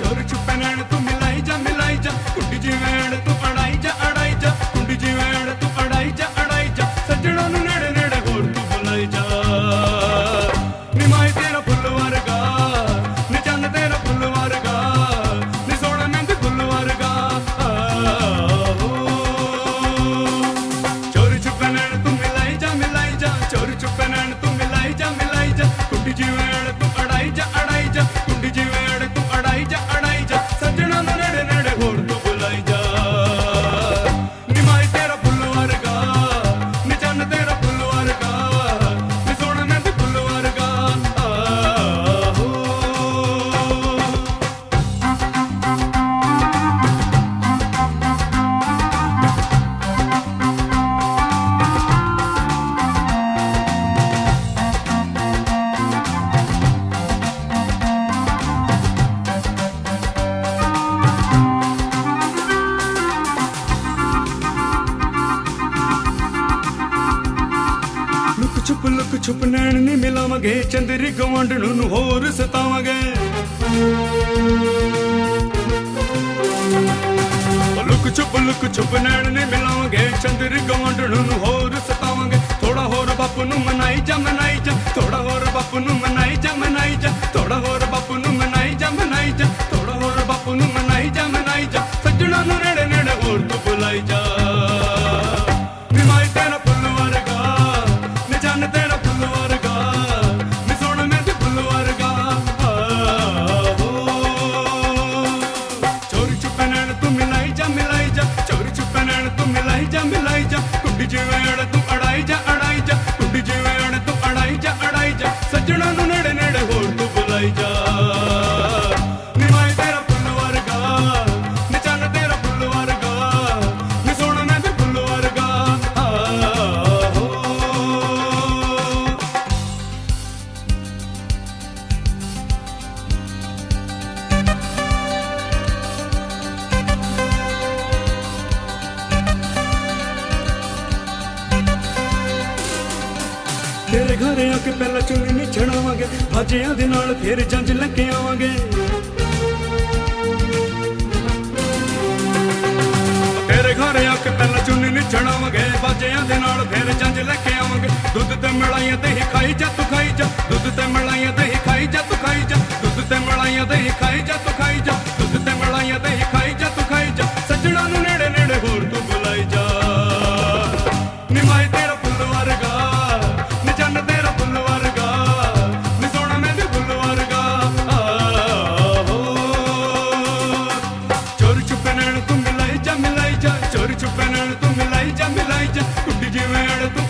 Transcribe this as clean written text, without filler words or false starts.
चोर छुपे नैन तू मिलाई जा कुंडी जी वैन तू अड़ाई जा कुंडी जी वैन तू अड़ाई जा सज्जणा नू नेड़े नेड़े होर तू बुलाई जा निमाई तेरा फुल वर्गा नि चन्न तेरा फुल वर्गा नि सोना मेहंदी फुल वर्गा चोर छुपे नैन तू मिलाई जा चोर छुपे नैन तू मिलाई जा कुंडी जी वैन तू अड़ाई जा कुंडी जी वैन तू अड़ाई जा सज्जणा नू नेड़े नेड़े होर तू बुलाई जा निमाई तेरा फुल वर्गा नि चन्न तेरा फुल वर्गा नि सोना मेहंदी फुल वर्गा लुक छुप नैन नी मिलावांगे चंदरी गवांढणू नू होर सतावांगे लुक छुप नैन नी मिलावांगे चंदरी गवांढणू नू होर सतावांगे थोड़ा होर बापू नू मनाई जा थोड़ा होर बापू नू मनाई जा थोड़ा होर बापू नू मनाई जा थोड़ा होर बापू नू मनाई जा सज्जणा नू नेड़े नेड़े होर तू बुलाई जा निमाई तेरा फुल वर्गा नि चन्न तेरा फुल वर्गा नि सोना मेहंदी फुल वर्गा चोरी छुपे नैन तू मिलाई जा चोरी छुपे नैन तू मिलाई जा कुंडी जी वैन तू अड़ाई जा कुंडी जी वैन तू अड़ाई जा सज्जणा नू नेड़े नेड़े होर तू बुलाई जा निमाई तेरा फुल वर्गा नि चन्न तेरा फुल वर्गा नि सोना मेहंदी फुल वर्गा तेरे घर आके पहला चुन्नी नी छड़ावांगे भाजियां दे नाल फिर जंज लगे आवांगे तेरे घर आके पहला चुन्नी नी छड़ावांगे भाजियां दे नाल फिर जंज लगे आवांगे दुध ते मलाइयां ते ही खाई जा दुध ते मलाइयां ते ही खाई जा दुध ते मलाइयां ते ही खाई जा दुध ते मलाइयां ते ही खाई जा सज्जणा नू नेड़े नेड़े होर तू बुलाई जा निमाई तेरा फुल वर्गा नि चन्न तेरा फुल वर्गा नि सोना मेहंदी फुल वर्गा चोर छुपे नैन तू मिलाई जा चोर छुपे नैन तू मिलाई जा कुंडी जी वैन तू